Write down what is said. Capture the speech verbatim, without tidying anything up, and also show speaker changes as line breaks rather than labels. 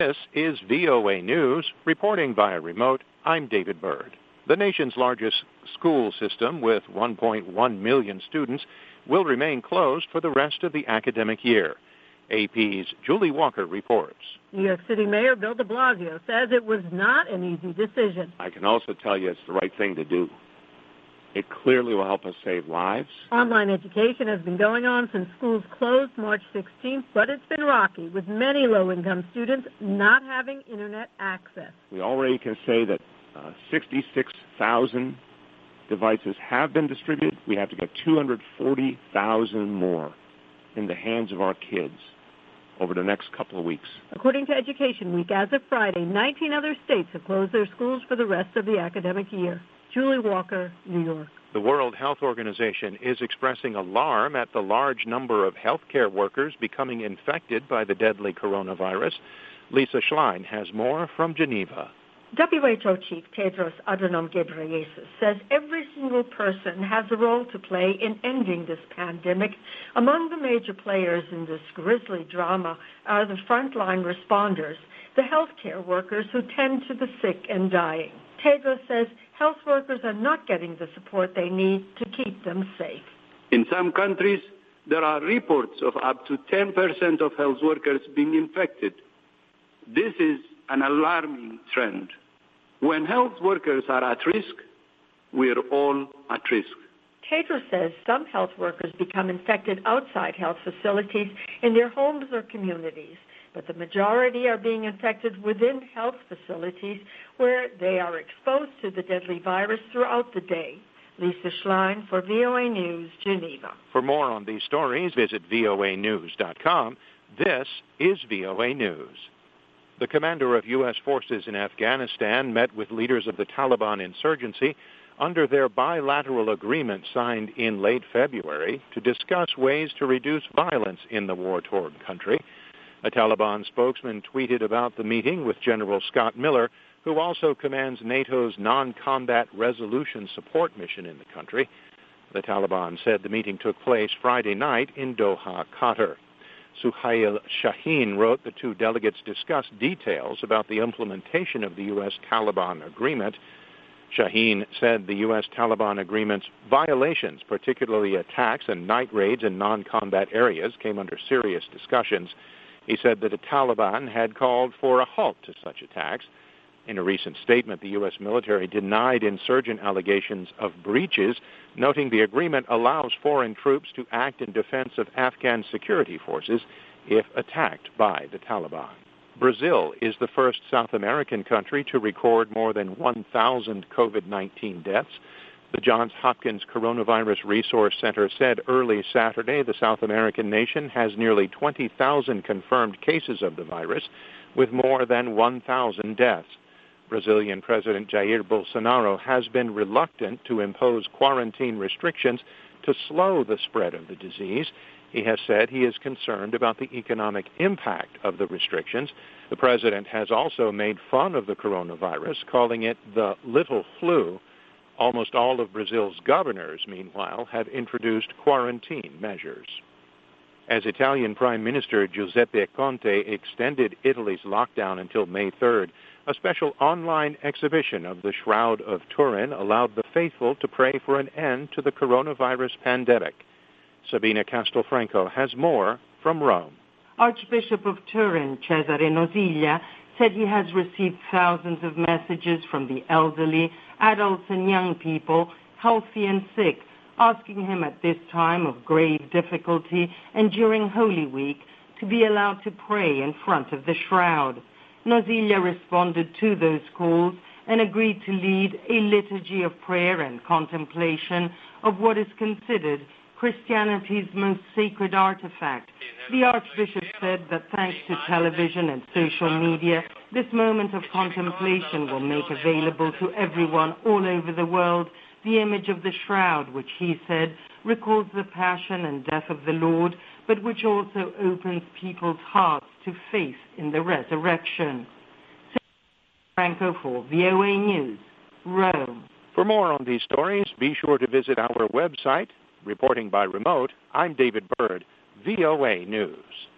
This is V O A News. Reporting via remote, I'm David Byrd. The nation's largest school system, with one point one million students, will remain closed for the rest of the academic year. A P's Julie Walker reports.
New York City Mayor Bill de Blasio says it was not an easy decision.
I can also tell you it's the right thing to do. It clearly will help us save lives.
Online education has been going on since schools closed March sixteenth, but it's been rocky, with many low-income students not having internet access.
We already can say that uh, sixty-six thousand devices have been distributed. We have to get two hundred forty thousand more in the hands of our kids over the next couple of weeks.
According to Education Week, as of Friday, nineteen other states have closed their schools for the rest of the academic year. Julie Walker, New York.
The World Health Organization is expressing alarm at the large number of healthcare workers becoming infected by the deadly coronavirus. Lisa Schlein has more from Geneva.
W H O Chief Tedros Adhanom Ghebreyesus says every single person has a role to play in ending this pandemic. Among the major players in this grisly drama are the frontline responders, the healthcare workers who tend to the sick and dying. Tedros says health workers are not getting the support they need to keep them safe.
In some countries, there are reports of up to ten percent of health workers being infected. This is an alarming trend. When health workers are at risk, we're all at risk.
Tedros says some health workers become infected outside health facilities in their homes or communities, but the majority are being infected within health facilities where they are exposed to the deadly virus throughout the day. Lisa Schlein for V O A News, Geneva.
For more on these stories, visit V O A news dot com. This is V O A News. The commander of U S forces in Afghanistan met with leaders of the Taliban insurgency under their bilateral agreement signed in late February to discuss ways to reduce violence in the war-torn country. A Taliban spokesman tweeted about the meeting with General Scott Miller, who also commands NATO's non-combat resolution support mission in the country. The Taliban said the meeting took place Friday night in Doha, Qatar. Suhail Shaheen wrote the two delegates discussed details about the implementation of the U S Taliban agreement. Shaheen said the U S Taliban agreement's violations, particularly attacks and night raids in non-combat areas, came under serious discussions. He said that the Taliban had called for a halt to such attacks. In a recent statement, the U S military denied insurgent allegations of breaches, noting the agreement allows foreign troops to act in defense of Afghan security forces if attacked by the Taliban. Brazil is the first South American country to record more than one thousand COVID nineteen deaths. The Johns Hopkins Coronavirus Resource Center said early Saturday the South American nation has nearly twenty thousand confirmed cases of the virus, with more than one thousand deaths. Brazilian President Jair Bolsonaro has been reluctant to impose quarantine restrictions to slow the spread of the disease. He has said he is concerned about the economic impact of the restrictions. The president has also made fun of the coronavirus, calling it the little flu. Almost all of Brazil's governors, meanwhile, have introduced quarantine measures. As Italian Prime Minister Giuseppe Conte extended Italy's lockdown until May third, a special online exhibition of the Shroud of Turin allowed the faithful to pray for an end to the coronavirus pandemic. Sabina Castelfranco has more from Rome.
Archbishop of Turin, Cesare Nosiglia, said he has received thousands of messages from the elderly, adults and young people, healthy and sick, asking him at this time of grave difficulty and during Holy Week to be allowed to pray in front of the shroud. Nosiglia responded to those calls and agreed to lead a liturgy of prayer and contemplation of what is considered Christianity's most sacred artifact. The Archbishop said that thanks to television and social media, this moment of contemplation will make available to everyone all over the world the image of the shroud, which he said recalls the passion and death of the Lord, but which also opens people's hearts to faith in the resurrection. Franco for V O A News, Rome.
For more on these stories, be sure to visit our website. Reporting by remote, I'm David Byrd, V O A News.